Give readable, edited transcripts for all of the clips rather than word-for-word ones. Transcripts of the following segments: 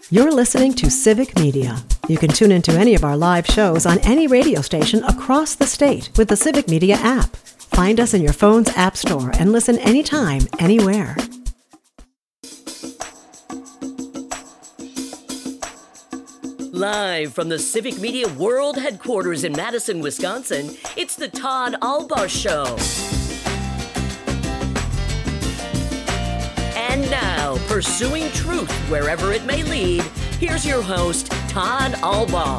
You're listening to Civic Media. You can tune into any of our live shows on any radio station across the state with the Civic Media app. Find us in your phone's app store and listen anytime, anywhere. Live from the Civic Media World Headquarters in Madison, Wisconsin, it's the Todd Albaugh Show. And now, pursuing truth wherever it may lead, here's your host, Todd Albaugh.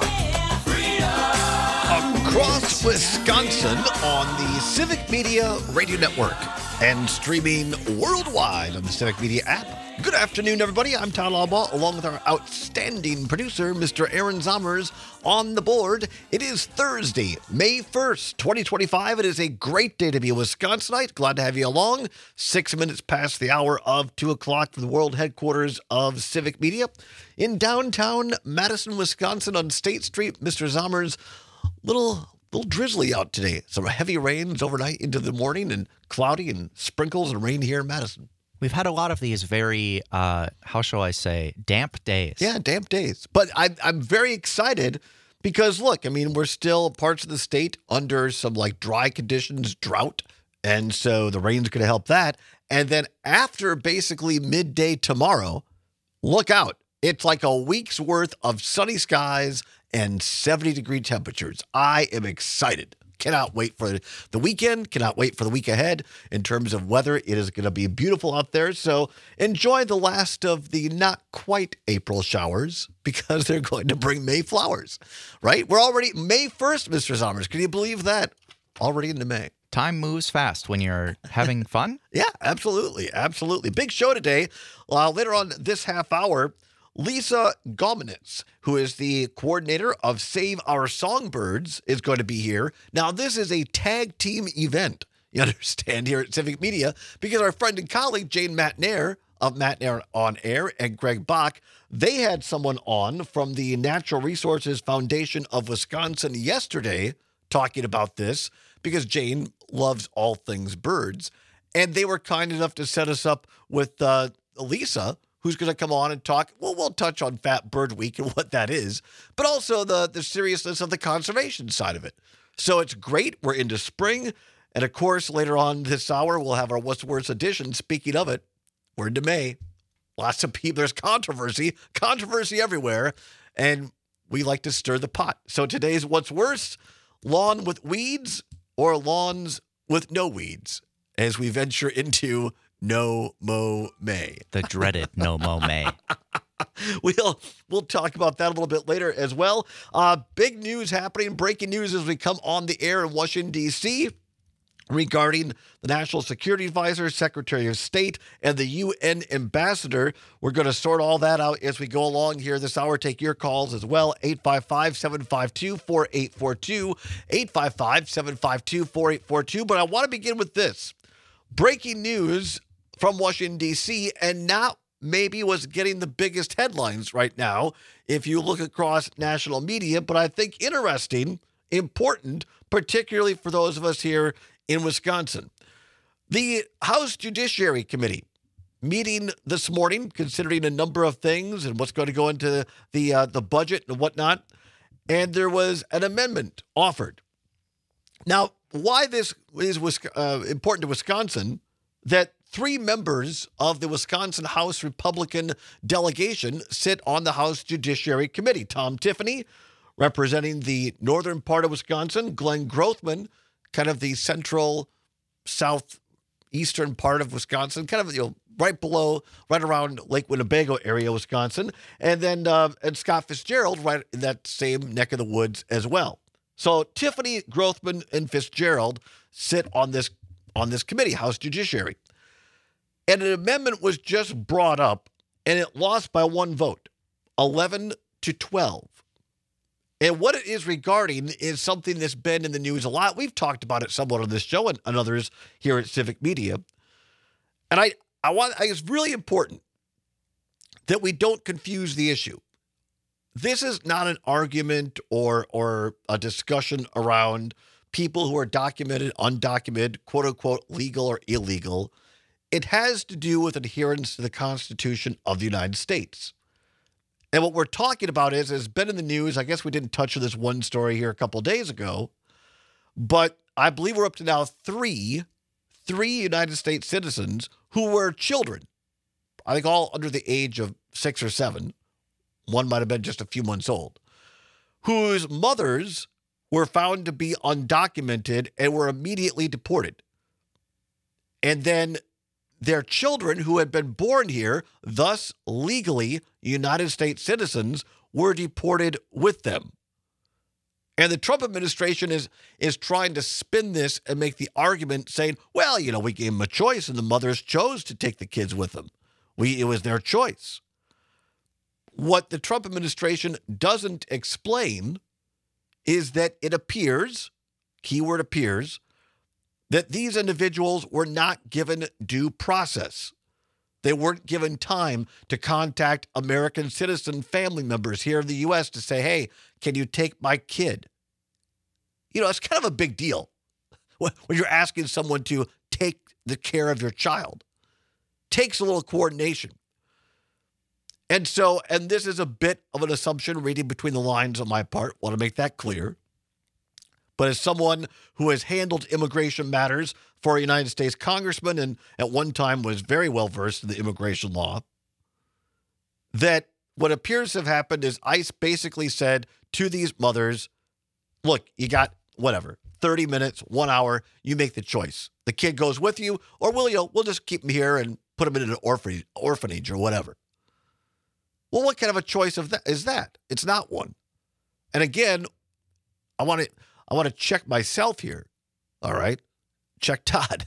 Across Wisconsin on the Civic Media Radio Network and streaming worldwide on the Civic Media app. Good afternoon, everybody. I'm Todd Albaugh, along with our outstanding producer, Mr. Aaron Zommers, on the board. It is Thursday, May 1st, 2025. It is a great day to be a Wisconsinite. Glad to have you along. 6 minutes past the hour of 2 o'clock from the world headquarters of Civic Media in downtown Madison, Wisconsin on State Street. Mr. Zommers, little drizzly out today. Some heavy rains overnight into the morning and cloudy and sprinkles and rain here in Madison. We've had a lot of these very, how shall I say, damp days. Yeah, damp days. But I'm very excited because, look, I mean, we're still parts of the state under some like dry conditions, drought. And so the rain's going to help that. And then after basically midday tomorrow, look out. It's like a week's worth of sunny skies and 70-degree temperatures. I am excited. Cannot wait for the weekend. Cannot wait for the week ahead in terms of weather. It is going to be beautiful out there. So enjoy the last of the not quite April showers because they're going to bring May flowers, right? We're already May 1st, Mr. Zommers. Can you believe that? Already into May. Time moves fast when you're having fun. Yeah, absolutely. Absolutely. Big show today. Later on this half hour, Lisa Gominitz, who is the coordinator of Save Our Songbirds, is going to be here. Now, this is a tag team event, you understand, here at Civic Media, because our friend and colleague, Jane Matnair of Matnair On Air and Greg Bach, they had someone on from the Natural Resources Foundation of Wisconsin yesterday talking about this because Jane loves all things birds. And they were kind enough to set us up with Lisa, who's going to come on and talk. Well, we'll touch on Fat Bird Week and what that is, but also the seriousness of the conservation side of it. So it's great. We're into spring. And of course, later on this hour, we'll have our What's Worse edition. Speaking of it, we're into May. Lots of people, there's controversy everywhere. And we like to stir the pot. So today's What's Worse, lawn with weeds or lawns with no weeds, as we venture into No Mow May. The dreaded No Mow May. We'll talk about that a little bit later as well. Big news happening, breaking news as we come on the air in Washington, D.C. regarding the National Security Advisor, Secretary of State, and the UN Ambassador. We're going to sort all that out as we go along here this hour. Take your calls as well, 855-752-4842, 855-752-4842. But I want to begin with this. Breaking news from Washington, D.C., and not maybe was getting the biggest headlines right now if you look across national media, but I think interesting, important, particularly for those of us here in Wisconsin. The House Judiciary Committee meeting this morning, considering a number of things and what's going to go into the budget and whatnot, and there was an amendment offered. Now, why this is important to Wisconsin, that 3 members of the Wisconsin House Republican delegation sit on the House Judiciary Committee. Tom Tiffany, representing the northern part of Wisconsin, Glenn Grothman, kind of the central southeastern part of Wisconsin, kind of right around Lake Winnebago area, Wisconsin, and then and Scott Fitzgerald right in that same neck of the woods as well. So Tiffany, Grothman, and Fitzgerald sit on this committee, House Judiciary. And an amendment was just brought up, and it lost by 1 vote, 11-12. And what it is regarding is something that's been in the news a lot. We've talked about it somewhat on this show and others here at Civic Media. And I think it's really important that we don't confuse the issue. This is not an argument or a discussion around people who are documented, undocumented, quote unquote, legal or illegal. It has to do with adherence to the Constitution of the United States. And what we're talking about has been in the news. I guess we didn't touch on this one story here a couple of days ago, but I believe we're up to now three United States citizens who were children. I think all under the age of 6 or 7. One might have been just a few months old, whose mothers were found to be undocumented and were immediately deported. And then their children who had been born here, thus legally United States citizens, were deported with them. And the Trump administration is trying to spin this and make the argument saying, well, we gave them a choice and the mothers chose to take the kids with them. It was their choice. What the Trump administration doesn't explain is that it appears, keyword appears, that these individuals were not given due process. They weren't given time to contact American citizen family members here in the U.S. to say, hey, can you take my kid? It's kind of a big deal when you're asking someone to take the care of your child. Takes a little coordination. And this is a bit of an assumption reading between the lines on my part. Want to make that clear. But as someone who has handled immigration matters for a United States congressman and at one time was very well versed in the immigration law, that what appears to have happened is ICE basically said to these mothers, look, you got 30 minutes, 1 hour, you make the choice. The kid goes with you, or we'll just keep him here and put him in an orphanage or whatever. Well, what kind of a choice is that? It's not one. And again, I want to check myself here. All right, check Todd.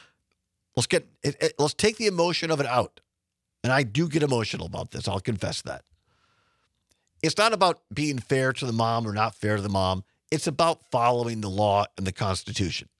Let's take the emotion of it out. And I do get emotional about this. I'll confess that. It's not about being fair to the mom or not fair to the mom. It's about following the law and the Constitution.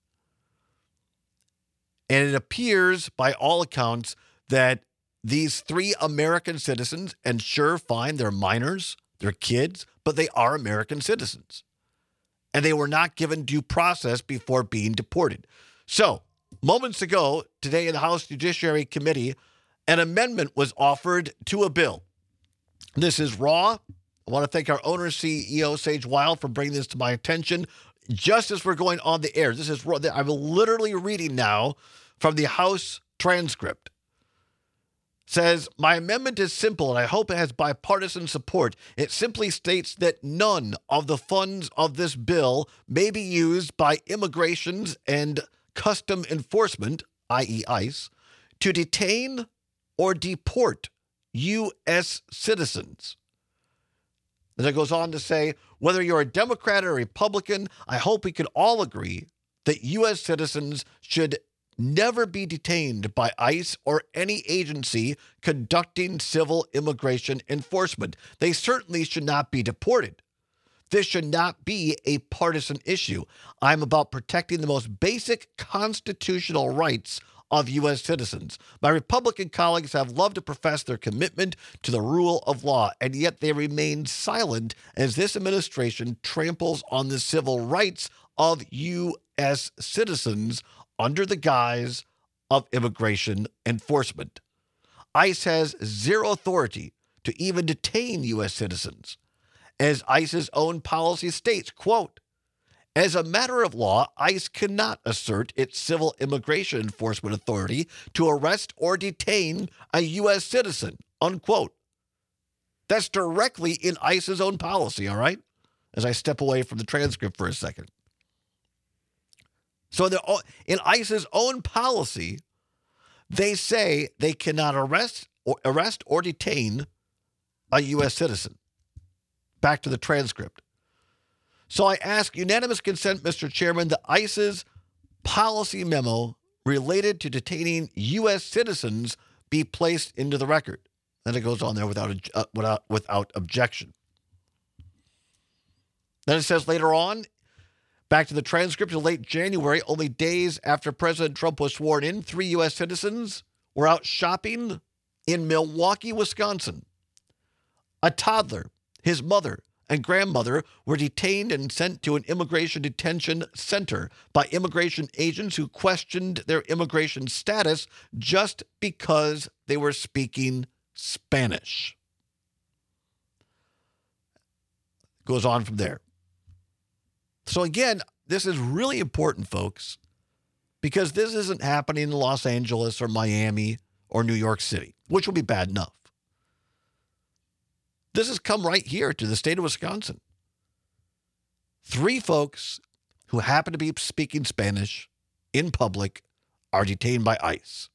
And it appears, by all accounts, that these 3 American citizens, and sure, fine, they're minors, they're kids, but they are American citizens. And they were not given due process before being deported. So, moments ago, today in the House Judiciary Committee, an amendment was offered to a bill. This is raw. I want to thank our owner, CEO Sage Wild, for bringing this to my attention just as we're going on the air. This is raw. I'm literally reading now from the House transcript. Says, my amendment is simple, and I hope it has bipartisan support. It simply states that none of the funds of this bill may be used by Immigrations and Custom Enforcement, i.e. ICE, to detain or deport U.S. citizens. Then it goes on to say, whether you're a Democrat or a Republican, I hope we can all agree that U.S. citizens should never be detained by ICE or any agency conducting civil immigration enforcement. They certainly should not be deported. This should not be a partisan issue. I'm about protecting the most basic constitutional rights of U.S. citizens. My Republican colleagues have loved to profess their commitment to the rule of law, and yet they remain silent as this administration tramples on the civil rights of U.S. citizens under the guise of immigration enforcement. ICE has zero authority to even detain U.S. citizens. As ICE's own policy states, quote, as a matter of law, ICE cannot assert its civil immigration enforcement authority to arrest or detain a U.S. citizen, unquote. That's directly in ICE's own policy, all right? As I step away from the transcript for a second. So in ICE's own policy, they say they cannot arrest or detain a U.S. citizen. Back to the transcript. So I ask unanimous consent, Mr. Chairman, that ICE's policy memo related to detaining U.S. citizens be placed into the record. Then it goes on there without objection. Then it says later on, back to the transcript, in late January, only days after President Trump was sworn in, 3 U.S. citizens were out shopping in Milwaukee, Wisconsin. A toddler, his mother, and grandmother were detained and sent to an immigration detention center by immigration agents who questioned their immigration status just because they were speaking Spanish. goes on from there. So again, this is really important, folks, because this isn't happening in Los Angeles or Miami or New York City, which will be bad enough. This has come right here to the state of Wisconsin. 3 folks who happen to be speaking Spanish in public are detained by ICE.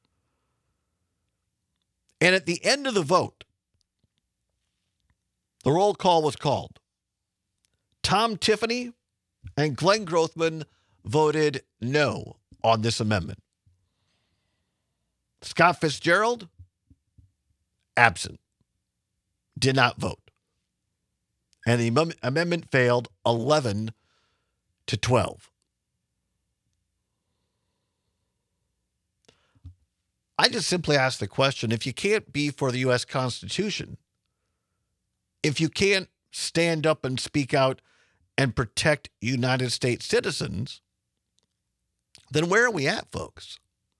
And at the end of the vote, the roll call was called. Tom Tiffany and Glenn Grothman voted no on this amendment. Scott Fitzgerald, absent, did not vote. And the amendment failed 11-12. I just simply ask the question, if you can't be for the U.S. Constitution, if you can't stand up and speak out and protect United States citizens, then where are we at, folks?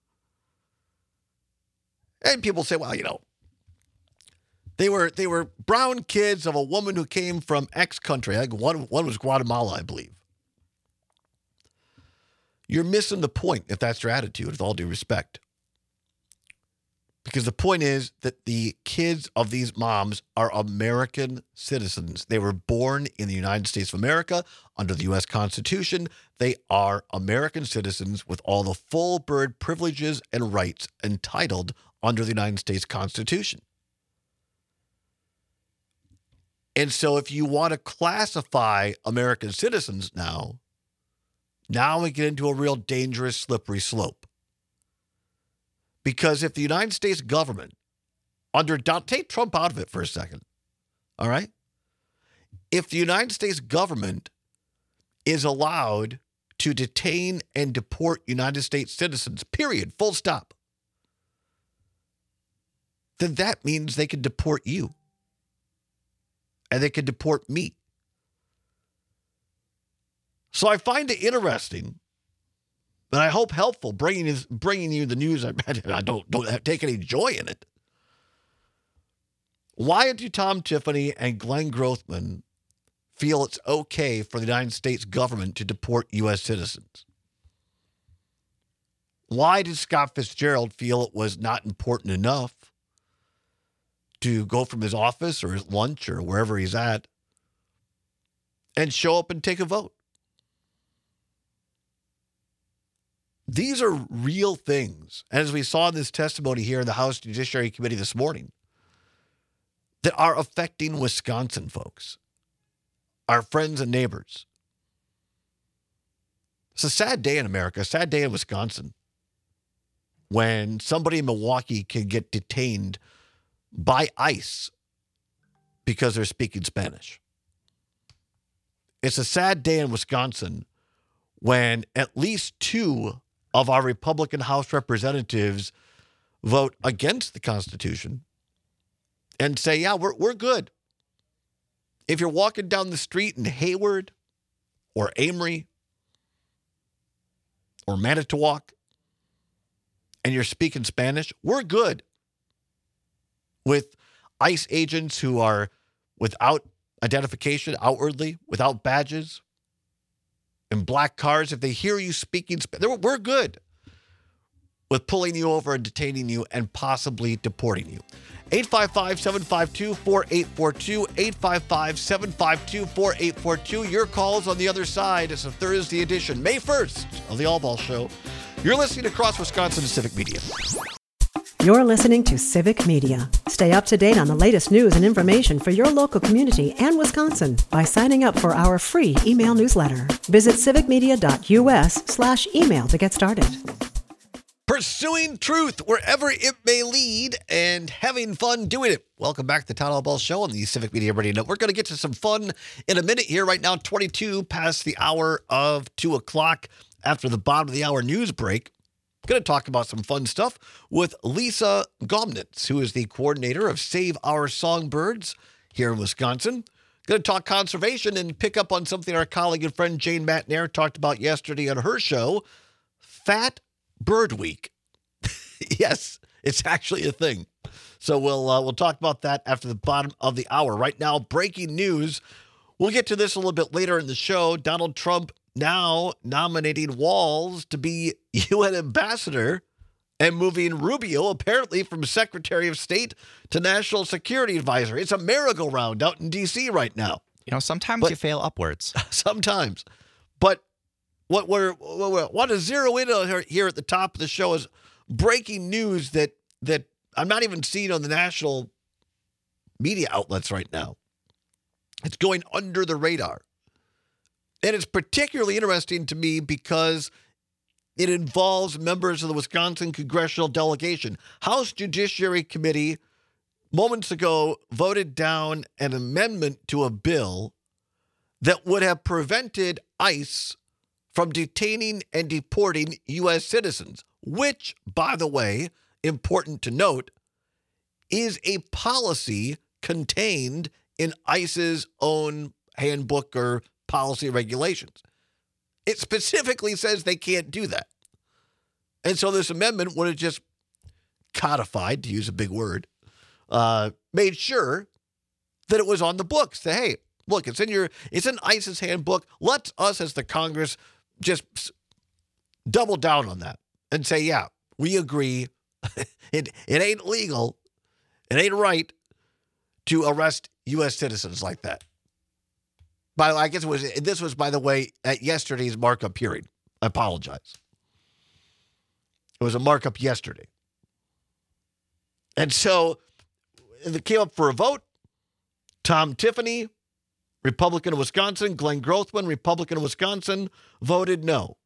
And people say, well, they were brown kids of a woman who came from X country. One was Guatemala, I believe. You're missing the point if that's your attitude, with all due respect. Because the point is that the kids of these moms are American citizens. They were born in the United States of America under the U.S. Constitution. They are American citizens with all the full bird privileges and rights entitled under the United States Constitution. And so if you want to classify American citizens now we get into a real dangerous, slippery slope. Because if the United States government, take Trump out of it for a second, all right? If the United States government is allowed to detain and deport United States citizens, period, full stop, then that means they can deport you. And they can deport me. So I find it interesting, but I hope helpful, bringing you the news. I don't take any joy in it. Why do Tom Tiffany and Glenn Grothman feel it's okay for the United States government to deport U.S. citizens? Why did Scott Fitzgerald feel it was not important enough to go from his office or his lunch or wherever he's at and show up and take a vote? These are real things. As we saw in this testimony here in the House Judiciary Committee this morning, that are affecting Wisconsin folks, our friends and neighbors. It's a sad day in America, a sad day in Wisconsin, when somebody in Milwaukee can get detained by ICE because they're speaking Spanish. It's a sad day in Wisconsin when at least 2 of our Republican House representatives vote against the Constitution and say, yeah, we're good. If you're walking down the street in Hayward or Amory or Manitowoc and you're speaking Spanish, we're good. With ICE agents who are without identification outwardly, without badges, in black cars, if they hear you speaking Spanish, we're good with pulling you over and detaining you and possibly deporting you. 855-752-4842, 855-752-4842. Your calls on the other side. It's a Thursday edition, May 1st of the All Ball Show. You're listening across Wisconsin to Civic Media. You're listening to Civic Media. Stay up to date on the latest news and information for your local community and Wisconsin by signing up for our free email newsletter. Visit civicmedia.us/email to get started. Pursuing truth wherever it may lead and having fun doing it. Welcome back to the Town Hall Ball Show on the Civic Media Radio Network. We're going to get to some fun in a minute here. Right now, 22 past the hour of 2 o'clock after the bottom of the hour news break. Going to talk about some fun stuff with Lisa Gomnitz, who is the coordinator of Save Our Songbirds here in Wisconsin. Going to talk conservation and pick up on something our colleague and friend Jane Matnair talked about yesterday on her show, Fat Bird Week. Yes, it's actually a thing. So we'll talk about that after the bottom of the hour. Right now, breaking news. We'll get to this a little bit later in the show. Donald Trump now nominating Walz to be UN ambassador and moving Rubio apparently from Secretary of State to National Security Advisor. It's a merry-go-round out in D.C. right now. Sometimes you fail upwards. Sometimes. But what we want to zero in on here at the top of the show is breaking news that I'm not even seeing on the national media outlets right now. It's going under the radar. And it's particularly interesting to me because it involves members of the Wisconsin congressional delegation. House Judiciary Committee moments ago voted down an amendment to a bill that would have prevented ICE from detaining and deporting U.S. citizens, which, by the way, important to note, is a policy contained in ICE's own handbook or policy regulations. It specifically says they can't do that. And so this amendment would have just codified, to use a big word, made sure that it was on the books. That, hey, look, it's in ICE's handbook. Let us as the Congress just double down on that and say, yeah, we agree. It ain't legal. It ain't right to arrest U.S. citizens like that. By the way, I guess this was, by the way, at yesterday's markup hearing. I apologize. It was a markup yesterday. And so it came up for a vote. Tom Tiffany, Republican of Wisconsin, Glenn Grothman, Republican of Wisconsin, voted no.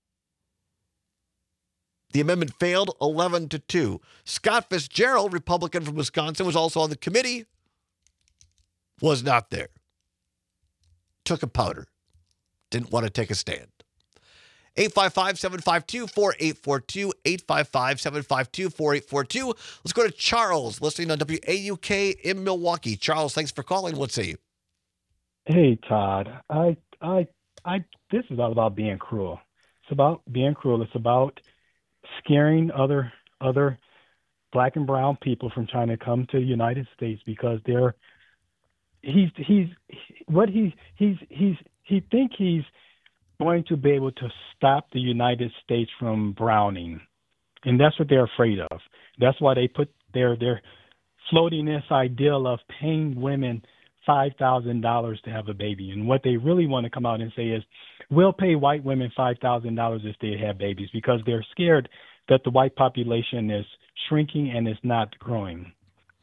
The amendment failed 11-2. Scott Fitzgerald, Republican from Wisconsin, was also on the committee, was not there. Took a powder. Didn't want to take a stand. 855-752-4842, 855-752-4842. Let's go to Charles, listening on WAUK in Milwaukee. Charles, thanks for calling. What say you? Hey, Todd. This is all about being cruel. It's about being cruel. It's about scaring other black and brown people from trying to come to the United States because he think he's going to be able to stop the United States from browning, and that's what they're afraid of. That's why they're floating this ideal of paying women $5,000 to have a baby, and what they really want to come out and say is, we'll pay white women $5,000 if they have babies, because they're scared that the white population is shrinking and is not growing.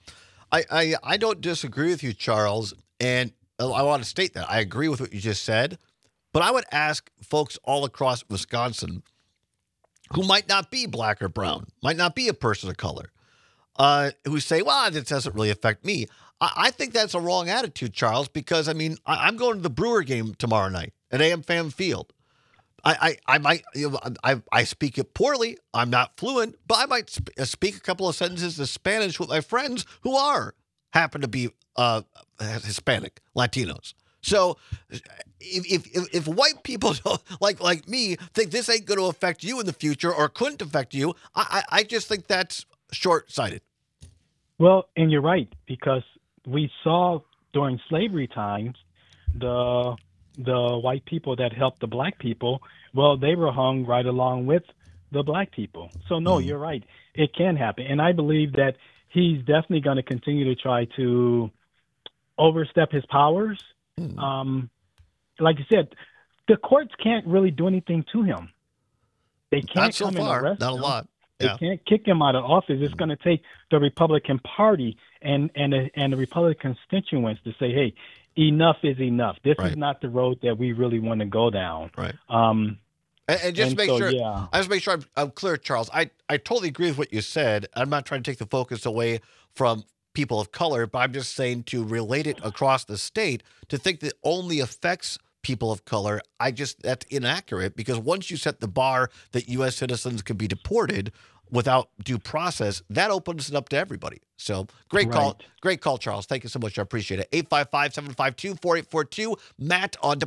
I don't disagree with you, Charles, and I want to state that I agree with what you just said, but I would ask folks all across Wisconsin who might not be black or brown, might not be a person of color, who say, well, it doesn't really affect me. I think that's a wrong attitude, Charles, because, I mean, I'm going to the Brewer game tomorrow night at AM Fan Field. I might, I speak it poorly. I'm not fluent, but I might speak a couple of sentences in Spanish with my friends who happen to be Hispanic, Latinos. So if white people like me think this ain't going to affect you in the future or couldn't affect you, I just think that's short-sighted. Well, and you're right, because we saw during slavery times the white people that helped the black people, well, they were hung right along with the black people. So, no, You're right. It can happen. And I believe that he's definitely going to continue to try to overstep his powers. Like you said, the courts can't really do anything to him. They can't Not so come far. and arrest Not him. a lot. They can't kick him out of office. It's going to take the Republican Party and the Republican constituents to say, hey, enough is enough. This is not the road that we really want to go down. Right. And just make sure, yeah. I just make sure I'm clear, Charles. I totally agree with what you said. I'm not trying to take the focus away from people of color, but I'm just saying to relate it across the state, to think that only affects people of color, that's inaccurate, because once you set the bar that U.S. citizens can be deported without due process, that opens it up to everybody. So great call. Great call, Charles. Thank you so much. I appreciate it. 855-752-4842. Matt on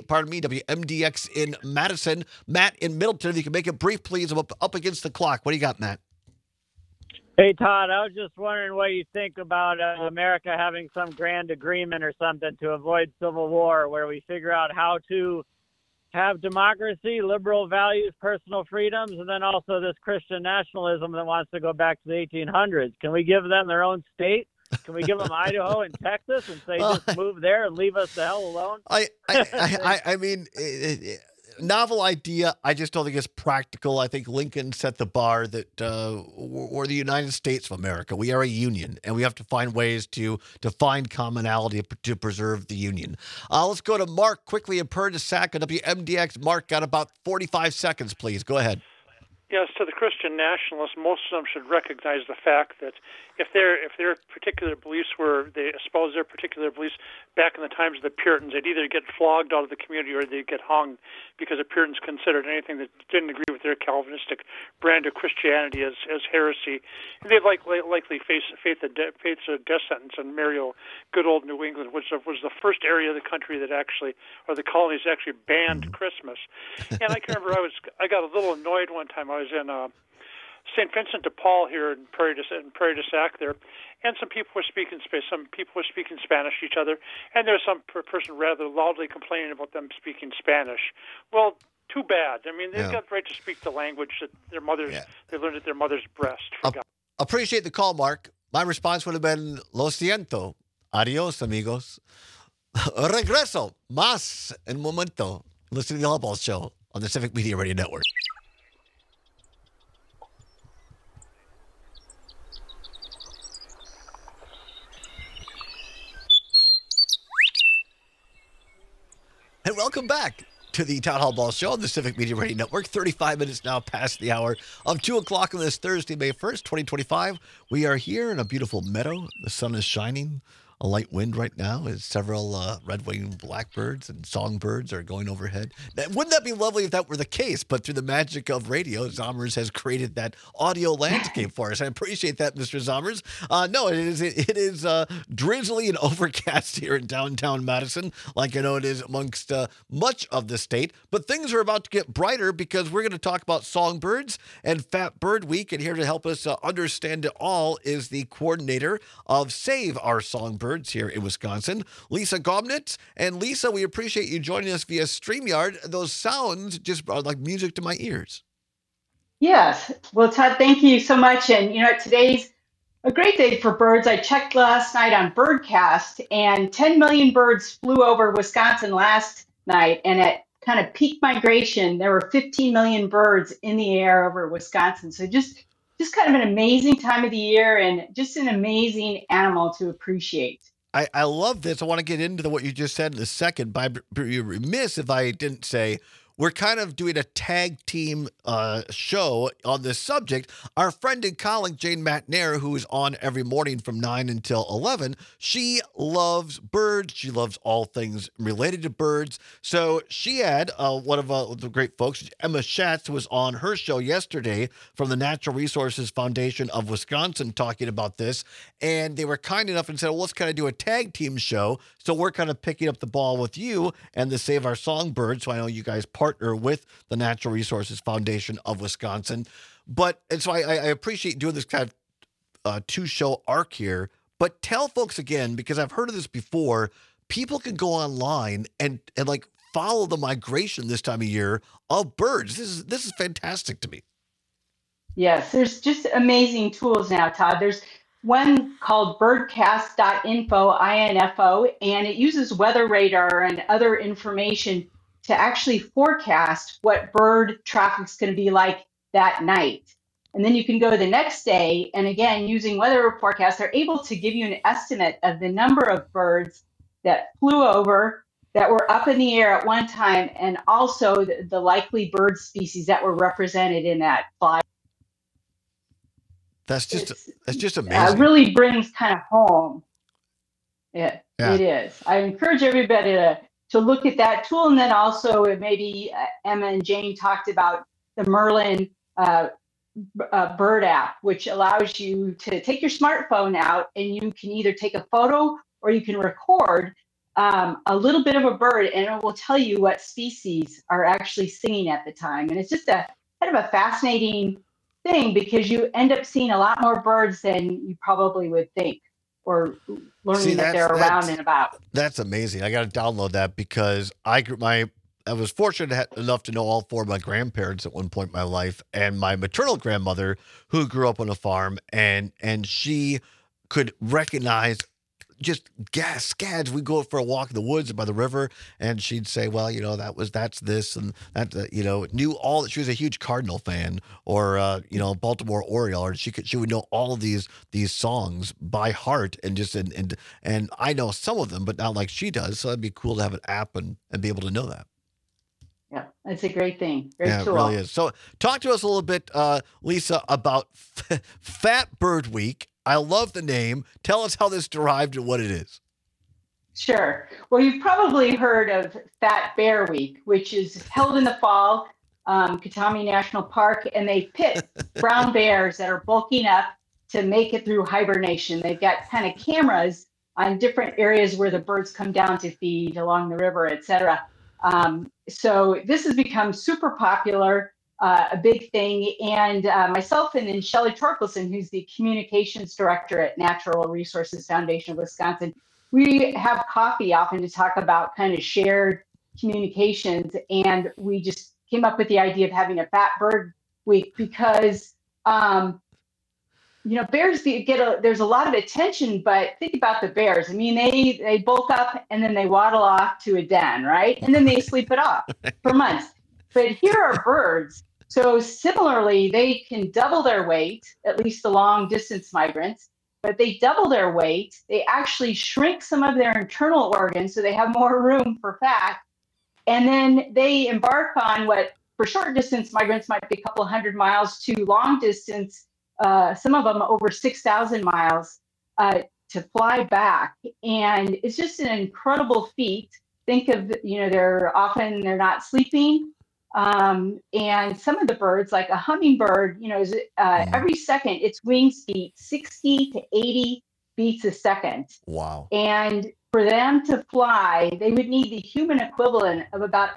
WMDX in Madison. Matt in Middleton, if you can make it brief, please. I'm up against the clock. What do you got, Matt? Hey, Todd, I was just wondering what you think about America having some grand agreement or something to avoid civil war where we figure out how to have democracy, liberal values, personal freedoms, and then also this Christian nationalism that wants to go back to the 1800s. Can we give them their own state? Can we give them Idaho and Texas and say just move there and leave us the hell alone? I mean, novel idea. I just don't think it's practical. I think Lincoln set the bar that we're the United States of America. We are a union, and we have to find ways to find commonality to preserve the union. Let's go to Mark quickly in Purge Sac at WMDX. Mark, got about 45 seconds, please. Go ahead. Yes, to the Christian nationalists, most of them should recognize the fact that if their particular beliefs they espouse their particular beliefs back in the times of the Puritans, they'd either get flogged out of the community or they'd get hung, because the Puritans considered anything that didn't agree with their Calvinistic brand of Christianity as heresy. And they'd likely face a death sentence and marry good old New England, which was the first area of the country that actually, or the colonies actually banned Christmas. And I can remember I got a little annoyed one time. I was in St. Vincent de Paul here in Prairie du Sac there, and some people were speaking Spanish to each other, and there was some person rather loudly complaining about them speaking Spanish. Well, too bad. I mean, they've got the right to speak the language that they learned at their mother's breast. Appreciate the call, Mark. My response would have been, lo siento. Adios, amigos. Regreso. Más en un momento. Listen to the Hallball Show on the Civic Media Radio Network. And welcome back to the Town Hall Ball Show on the Civic Media Radio Network. 35 minutes now past the hour of 2 o'clock on this Thursday, May 1st, 2025. We are here in a beautiful meadow. The sun is shining. A light wind right now as several red-winged blackbirds and songbirds are going overhead. Now, wouldn't that be lovely if that were the case? But through the magic of radio, Zommers has created that audio landscape for us. I appreciate that, Mr. Zommers. No, it is drizzly and overcast here in downtown Madison, like I know it is amongst much of the state. But things are about to get brighter because we're going to talk about songbirds and Fat Bird Week. And here to help us understand it all is the coordinator of Save Our Songbirds here in Wisconsin, Lisa Gomnitz. And Lisa, we appreciate you joining us via StreamYard. Those sounds just brought like music to my ears. Yes. Well, Todd, thank you so much. And, today's a great day for birds. I checked last night on Birdcast, and 10 million birds flew over Wisconsin last night. And at kind of peak migration, there were 15 million birds in the air over Wisconsin. So just kind of an amazing time of the year and just an amazing animal to appreciate. I love this. I want to get into what you just said in a second, but I'd be remiss if I didn't say we're kind of doing a tag team show on this subject. Our friend and colleague, Jane McNair, who is on every morning from 9 until 11, she loves birds. She loves all things related to birds. So she had one of the great folks, Emma Schatz, who was on her show yesterday from the Natural Resources Foundation of Wisconsin talking about this. And they were kind enough and said, well, let's kind of do a tag team show. So we're kind of picking up the ball with you and the Save Our Songbirds. So I know you guys partner with the Natural Resources Foundation of Wisconsin. And so I appreciate doing this kind of two-show arc here. But tell folks again, because I've heard of this before, people can go online and like follow the migration this time of year of birds. This is fantastic to me. Yes, there's just amazing tools now, Todd. There's one called birdcast.info, INFO, and it uses weather radar and other information to actually forecast what bird traffic's going to be like that night. And then you can go the next day, and again, using weather forecasts, they're able to give you an estimate of the number of birds that flew over, that were up in the air at one time, and also the likely bird species that were represented in that flight. That's just amazing. It really brings kind of home. It is. I encourage everybody to look at that tool, and then also maybe Emma and Jane talked about the Merlin bird app, which allows you to take your smartphone out and you can either take a photo or you can record a little bit of a bird, and it will tell you what species are actually singing at the time. And it's just a kind of a fascinating thing because you end up seeing a lot more birds than you probably would think, or learning that they're around and about. That's amazing. I got to download that because I was fortunate enough to know all four of my grandparents at one point in my life, and my maternal grandmother who grew up on a farm, and she could recognize just scads. We'd go for a walk in the woods by the river, and she'd say, well, that's this and that, knew all that. She was a huge Cardinal fan, or, Baltimore Oriole, or she would know all of these songs by heart, and I know some of them, but not like she does. So it'd be cool to have an app and be able to know that. Yeah, that's a great thing. Great tool. It really is. So talk to us a little bit, Lisa, about Fat Bird Week. I love the name. Tell us how this derived and what it is. Sure. Well, you've probably heard of Fat Bear Week, which is held in the fall, Katami National Park, and they pit brown bears that are bulking up to make it through hibernation. They've got kind of cameras on different areas where the birds come down to feed along the river, et cetera. So this has become super popular. A big thing. And myself and Shelley Torkelson, who's the communications director at Natural Resources Foundation of Wisconsin, we have coffee often to talk about kind of shared communications. And we just came up with the idea of having a Fat Bird Week because, bears there's a lot of attention, but think about the bears. I mean, they bulk up and then they waddle off to a den, right? And then they sleep it off for months. But here are birds. So similarly, they can double their weight, at least the long distance migrants, but they double their weight. They actually shrink some of their internal organs so they have more room for fat. And then they embark on what for short distance migrants might be a couple hundred miles to long distance, some of them over 6,000 miles to fly back. And it's just an incredible feat. Think of, they're not sleeping. And some of the birds, like a hummingbird, every second its wings beat 60 to 80 beats a second. Wow. And for them to fly, they would need the human equivalent of about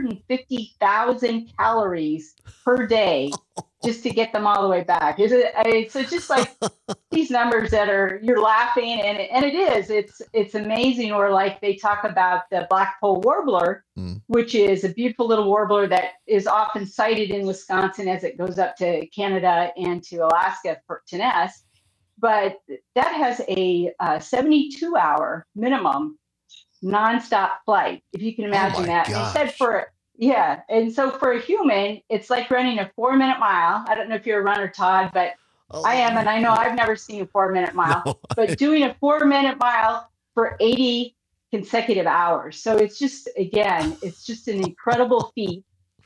150,000 calories per day just to get them all the way back. So just like these numbers you're laughing, and it is, it's amazing. Or like they talk about the blackpoll warbler, which is a beautiful little warbler that is often sighted in Wisconsin as it goes up to Canada and to Alaska to nest. But that has a 72-hour minimum nonstop flight, if you can imagine that. And said and so for a human, it's like running a 4-minute mile. I don't know if you're a runner, Todd, but I am, and I know I've never seen a 4-minute mile. But doing a 4-minute mile for 80 consecutive hours. So it's just an incredible feat.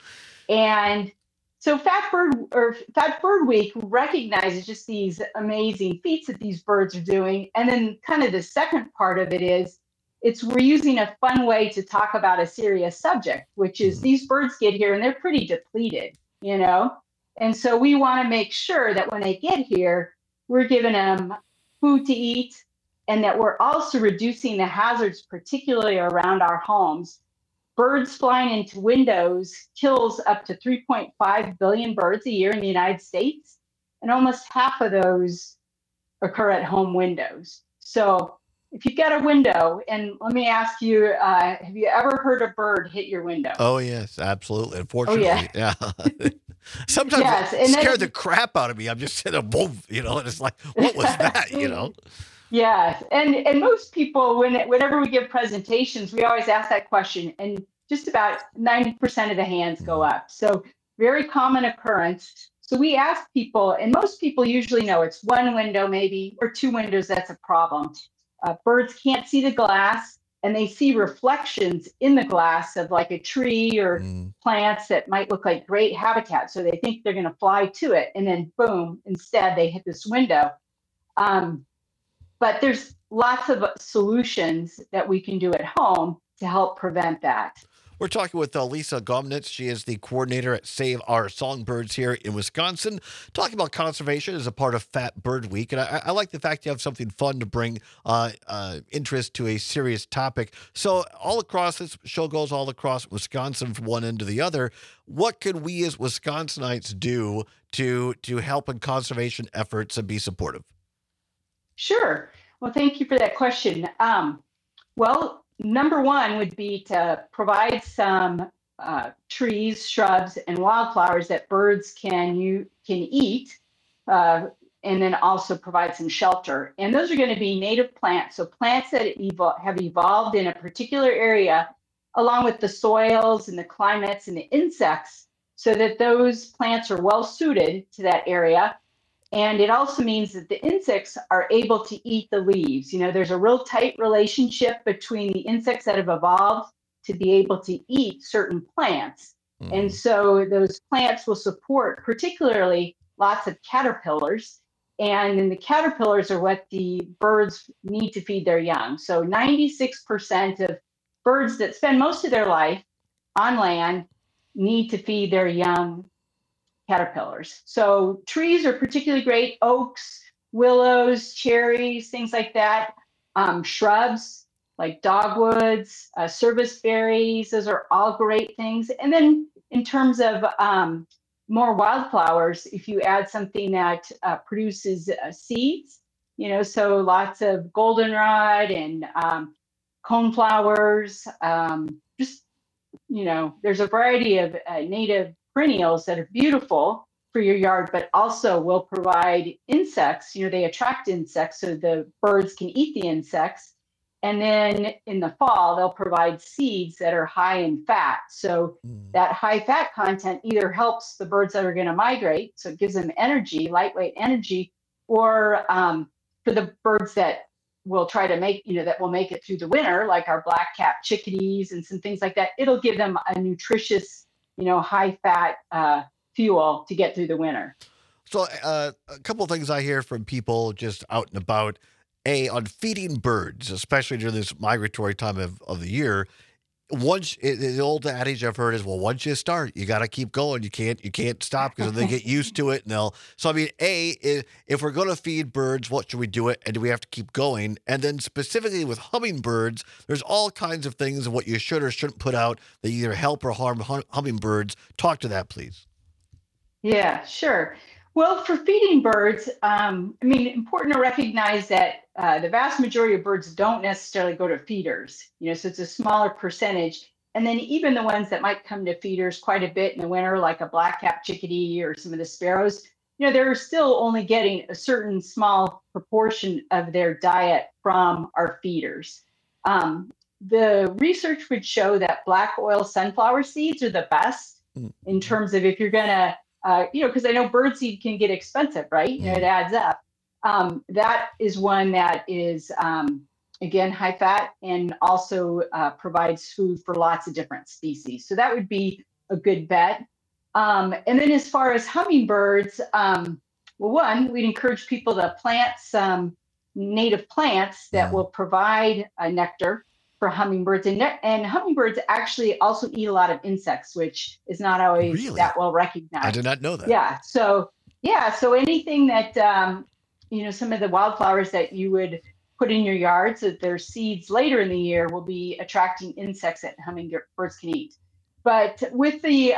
And so Fat Bird Week recognizes just these amazing feats that these birds are doing. And then kind of the second part of it is we're using a fun way to talk about a serious subject, which is these birds get here and they're pretty depleted, And so we want to make sure that when they get here, we're giving them food to eat, and that we're also reducing the hazards, particularly around our homes. Birds flying into windows kills up to 3.5 billion birds a year in the United States, and almost half of those occur at home windows. So if you've got a window, and let me ask you, have you ever heard a bird hit your window? Oh, yes, absolutely. Unfortunately, yeah. Sometimes it scares the crap out of me. I'm just sitting there, and it's like, what was that, Yes, and most people, whenever we give presentations, we always ask that question, and just about 90% of the hands go up. So very common occurrence. So we ask people, and most people usually know it's one window maybe, or two windows that's a problem. Birds can't see the glass, and they see reflections in the glass of like a tree or plants that might look like great habitat. So they think they're going to fly to it, and then boom, instead they hit this window. But there's lots of solutions that we can do at home to help prevent that. We're talking with Lisa Gomnitz. She is the coordinator at Save Our Songbirds here in Wisconsin, talking about conservation as a part of Fat Bird Week. And I like the fact you have something fun to bring interest to a serious topic. So all across, this show goes all across Wisconsin from one end to the other. What can we as Wisconsinites do to help in conservation efforts and be supportive? Sure. Well, thank you for that question. Well, number one would be to provide some trees, shrubs, and wildflowers that birds can eat, and then also provide some shelter. And those are going to be native plants, so plants that have evolved in a particular area, along with the soils and the climates and the insects, so that those plants are well suited to that area. And it also means that the insects are able to eat the leaves. There's a real tight relationship between the insects that have evolved to be able to eat certain plants. And so those plants will support particularly lots of caterpillars. And then the caterpillars are what the birds need to feed their young. So 96% of birds that spend most of their life on land need to feed their young caterpillars. So trees are particularly great: oaks, willows, cherries, things like that. Shrubs like dogwoods, serviceberries, those are all great things. And then in terms of more wildflowers, if you add something that produces seeds, so lots of goldenrod and coneflowers, there's a variety of native perennials that are beautiful for your yard, but also will provide insects. They attract insects, so the birds can eat the insects. And then in the fall, they'll provide seeds that are high in fat. So that high fat content either helps the birds that are going to migrate, so it gives them energy, lightweight energy, or for the birds that will try to make, that will make it through the winter, like our black-capped chickadees and some things like that, it'll give them a nutritious, high fat fuel to get through the winter. So a couple of things I hear from people just out and about, on feeding birds, especially during this migratory time of the year. The old adage I've heard is, well, once you start, you got to keep going. You can't stop, because they get used to it. If we're going to feed birds, what should we do it? And do we have to keep going? And then specifically with hummingbirds, there's all kinds of things of what you should or shouldn't put out that either help or harm hummingbirds. Talk to that, please. Yeah, sure. Well, for feeding birds, important to recognize that the vast majority of birds don't necessarily go to feeders, so it's a smaller percentage. And then even the ones that might come to feeders quite a bit in the winter, like a black-capped chickadee or some of the sparrows, they're still only getting a certain small proportion of their diet from our feeders. The research would show that black oil sunflower seeds are the best in terms of if you're going to because I know birdseed can get expensive, right? It adds up. That is one that is, again, high fat and also provides food for lots of different species. So that would be a good bet. And then as far as hummingbirds, we'd encourage people to plant some native plants that will provide nectar for hummingbirds. And hummingbirds actually also eat a lot of insects, which is not always that well recognized. I did not know that. Yeah. So anything that, some of the wildflowers that you would put in your yard, so that their seeds later in the year will be attracting insects that hummingbirds can eat. But with the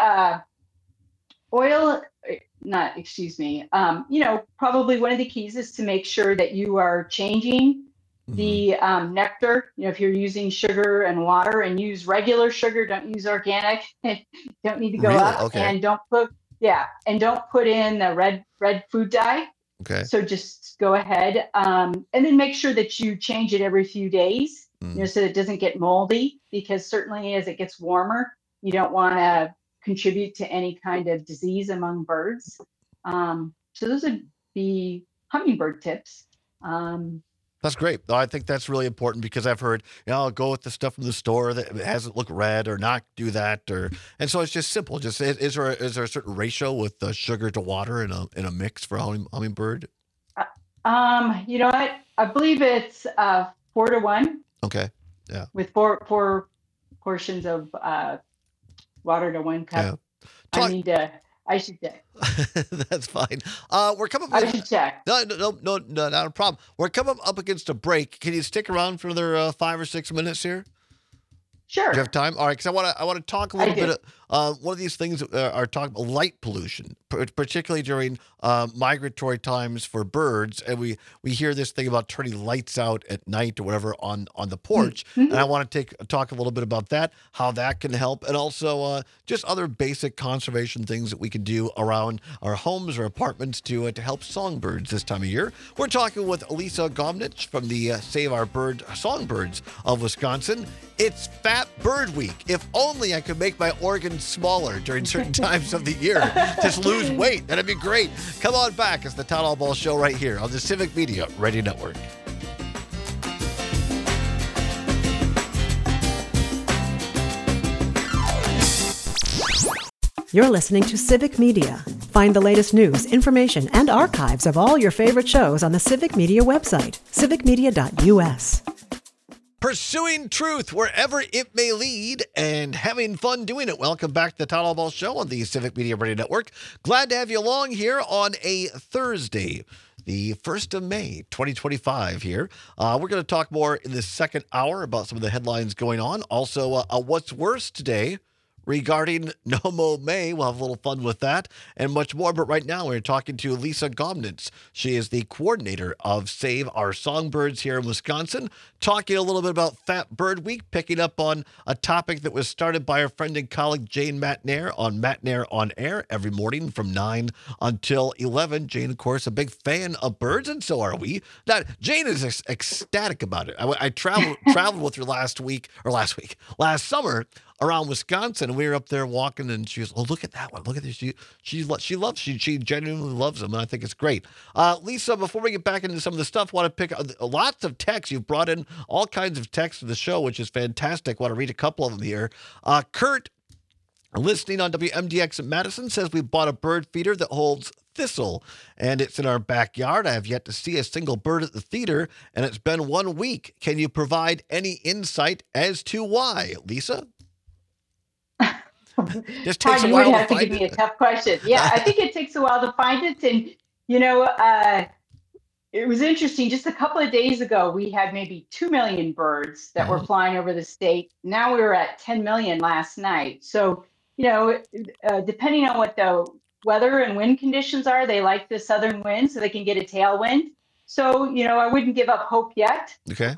probably one of the keys is to make sure that you are changing the nectar. If you're using sugar and water, and use regular sugar, don't use organic. Don't need to go up. Okay. And don't put in the red food dye. Okay. So just go ahead, and then make sure that you change it every few days, so that it doesn't get moldy, because certainly as it gets warmer, you don't want to contribute to any kind of disease among birds. So those would be hummingbird tips. That's great. I think that's really important, because I've heard, I'll go with the stuff from the store that hasn't looked red, or not do that, and so it's just simple. Just is there a certain ratio with sugar to water in a mix for hummingbird? You know what? I believe it's 4 to 1. Okay. Yeah. With four portions of water to 1 cup. Yeah. I need to. I should check. That's fine. We're coming. I should check. No, not a problem. We're coming up against a break. Can you stick around for another 5 or 6 minutes here? Sure. Do you have time? All right, because I want to talk a little bit. One of these things are talking about light pollution, particularly during migratory times for birds, and we hear this thing about turning lights out at night or whatever on the porch. And I want to talk a little bit about that, how that can help, and also just other basic conservation things that we can do around our homes or apartments to help songbirds this time of year. We're talking with Lisa Gomnich from the Save Our Bird Songbirds of Wisconsin. It's Fat Bird Week. If only I could make my organs smaller during certain times of the year. Just lose weight. That'd be great. Come on back. It's the Todd All Ball Show right here on the Civic Media Radio Network. You're listening to Civic Media. Find the latest news, information, and archives of all your favorite shows on the Civic Media website, civicmedia.us. Pursuing truth wherever it may lead and having fun doing it. Welcome back to the Todd All Ball Show on the Civic Media Radio Network. Glad to have you along here on a Thursday, the 1st of May, 2025 here. We're going to talk more in the second hour about some of the headlines going on. Also, what's worse today regarding No Mow May. We'll have a little fun with that and much more. But right now, we're talking to Lisa Gomnitz. She is the coordinator of Save Our Songbirds here in Wisconsin, talking a little bit about Fat Bird Week, picking up on a topic that was started by our friend and colleague Jane Matnair on Air every morning from 9 until 11. Jane, of course, a big fan of birds, and so are we. Now, Jane is ecstatic about it. I traveled with her last summer around Wisconsin, and we were up there walking, and she goes, "Oh, look at that one! Look at this!" She genuinely loves them, and I think it's great. Lisa, before we get back into some of the stuff, want to pick lots of texts. You've brought in all kinds of texts to the show, which is fantastic. Want to read a couple of them here. Kurt, listening on WMDX in Madison, says we bought a bird feeder that holds thistle, and it's in our backyard. I have yet to see a single bird at the feeder, and it's been 1 week. Can you provide any insight as to why, Lisa? Just takes a while you would have to to find give me a it. tough question. Yeah, I think it takes a while to find it. And, it was interesting. Just a couple of days ago, we had maybe 2 million birds that were flying over the state. Now we were at 10 million last night. So, depending on what the weather and wind conditions are, they like the southern wind so they can get a tailwind. So, I wouldn't give up hope yet. Okay.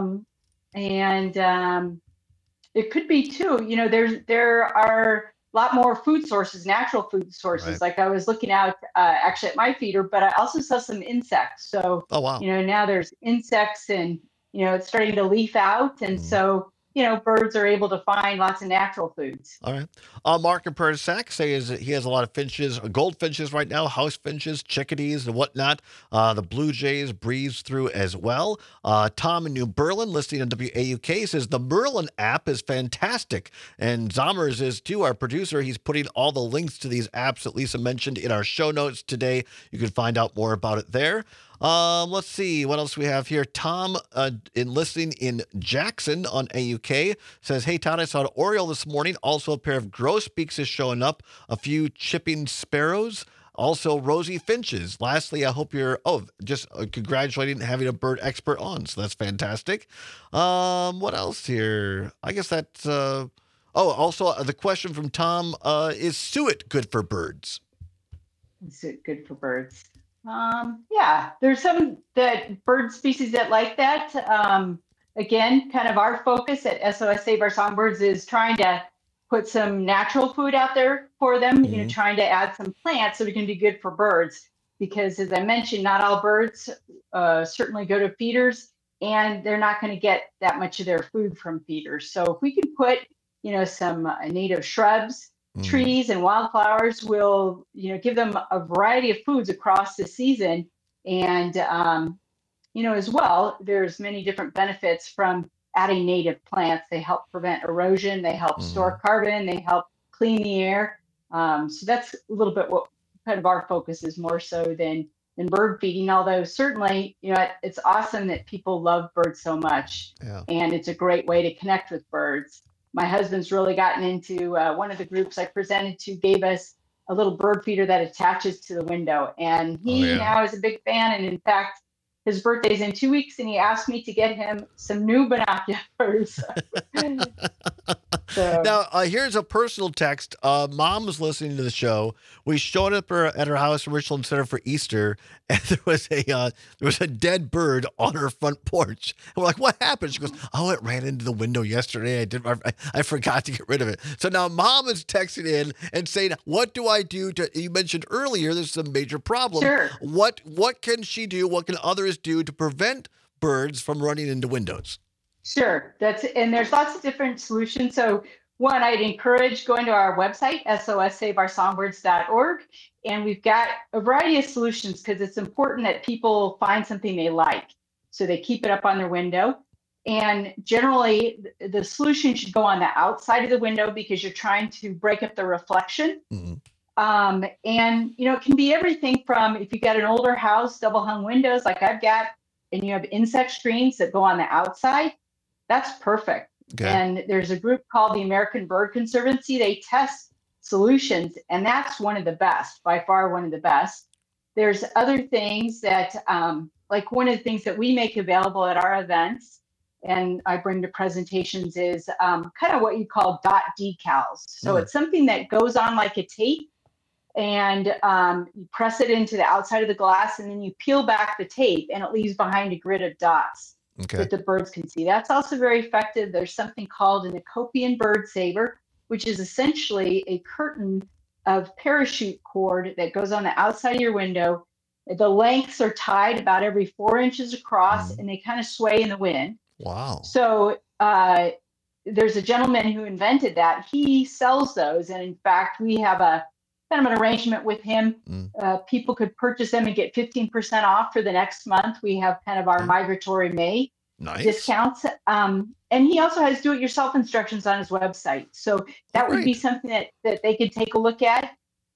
It could be too, there are a lot more food sources, natural food sources. Right. Like I was looking out actually at my feeder, but I also saw some insects. So, Oh, wow. now there's insects and, it's starting to leaf out. And so, birds are able to find lots of natural foods. All right. Mark in Prairie Sac says that he has a lot of finches, goldfinches right now, house finches, chickadees, and whatnot. The blue jays breeze through as well. Tom in New Berlin, listening on WAUK, says the Merlin app is fantastic. And Zomers is too, our producer. He's putting all the links to these apps that Lisa mentioned in our show notes today. You can find out more about it there. Let's see what else we have here. Tom, in listening in Jackson on AUK, says, "Hey Todd, I saw an oriole this morning. Also a pair of grosbeaks is showing up. A few chipping sparrows. Also rosy finches. Lastly, I hope you're just congratulating having a bird expert on. So that's fantastic. What else here? I guess that's also the question from Tom is suet good for birds? Is it good for birds? Yeah, there's some bird species that like that. Again, kind of our focus at SOS Save Our Songbirds is trying to put some natural food out there for them, trying to add some plants so it can be good for birds. Because as I mentioned, not all birds certainly go to feeders, and they're not going to get that much of their food from feeders. So if we can put, some native shrubs, trees and wildflowers, will give them a variety of foods across the season. And as well, there's many different benefits from adding native plants. They help prevent erosion, they help store carbon, they help clean the air. So that's a little bit what kind of our focus is, more so than bird feeding, although certainly it's awesome that people love birds so much. Yeah. And it's a great way to connect with birds. my husband's really gotten into one of the groups I presented to gave us a little bird feeder that attaches to the window. And he now is a big fan. And in fact, his birthday's in 2 weeks, and he asked me to get him some new binoculars. So. Now, here's a personal text. Mom was listening to the show. We showed up at her house in Richland Center for Easter, and there was a dead bird on her front porch. And we're like, "What happened?" She goes, "Oh, it ran into the window yesterday. I forgot to get rid of it." So now Mom is texting in and saying, "What do I do to?" You mentioned earlier there's some major problem. Sure. What can she do? What can others do to prevent birds from running into windows? Sure. And there's lots of different solutions. So one, I'd encourage going to our website, sossaveursongbirds.org. And we've got a variety of solutions because it's important that people find something they like. So they keep it up on their window. And generally, the solution should go on the outside of the window because you're trying to break up the reflection. Mm-hmm. And, it can be everything from if you've got an older house, double hung windows like I've got, and you have insect screens that go on the outside, that's perfect. Okay. And there's a group called the American Bird Conservancy. They test solutions, and that's one of the best, by far one of the best. There's other things that, like one of the things that we make available at our events, and I bring to presentations is kind of what you call dot decals. So it's something that goes on like a tape, and you press it into the outside of the glass, and then you peel back the tape, and it leaves behind a grid of dots that the birds can see. That's also very effective. There's something called an Ecopian bird saver, which is essentially a curtain of parachute cord that goes on the outside of your window. The lengths are tied about every 4 inches across, and they kind of sway in the wind. Wow. So there's a gentleman who invented that. He sells those, and in fact, we have a kind of an arrangement with him. People could purchase them and get 15% off for the next month. We have kind of our Migratory May discounts. And he also has do-it-yourself instructions on his website. So that would be something that they could take a look at.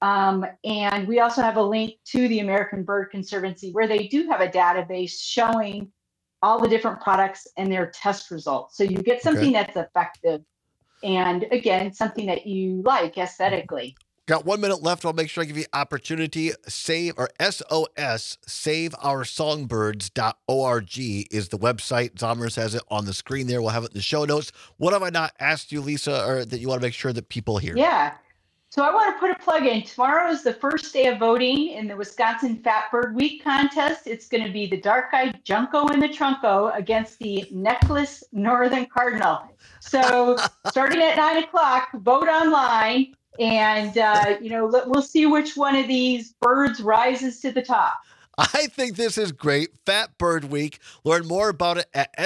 And we also have a link to the American Bird Conservancy where they do have a database showing all the different products and their test results. So you get something that's effective and, again, something that you like aesthetically. Got 1 minute left. I'll make sure I give you opportunity. SOS, SaveOurSongbirds.org is the website. Zommers has it on the screen there. We'll have it in the show notes. What have I not asked you, Lisa, or that you want to make sure that people hear? Yeah. So I want to put a plug in. Tomorrow is the first day of voting in the Wisconsin Fat Bird Week contest. It's going to be the dark-eyed Junco in the Trunco against the necklace northern cardinal. So starting at 9 o'clock, vote online. And, we'll see which one of these birds rises to the top. I think this is great. Fat Bird Week. Learn more about it at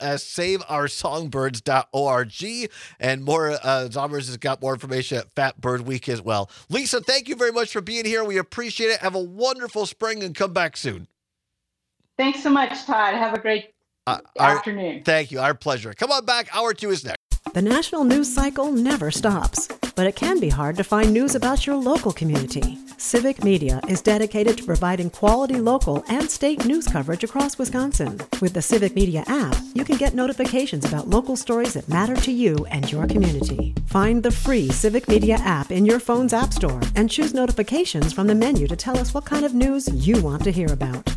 SOSSaveOurSongbirds.org. And more, Zommers has got more information at Fat Bird Week as well. Lisa, thank you very much for being here. We appreciate it. Have a wonderful spring and come back soon. Thanks so much, Todd. Have a great afternoon. Thank you. Our pleasure. Come on back. Hour 2 is next. The national news cycle never stops, but it can be hard to find news about your local community. Civic Media is dedicated to providing quality local and state news coverage across Wisconsin. With the Civic Media app, you can get notifications about local stories that matter to you and your community. Find the free Civic Media app in your phone's app store and choose notifications from the menu to tell us what kind of news you want to hear about.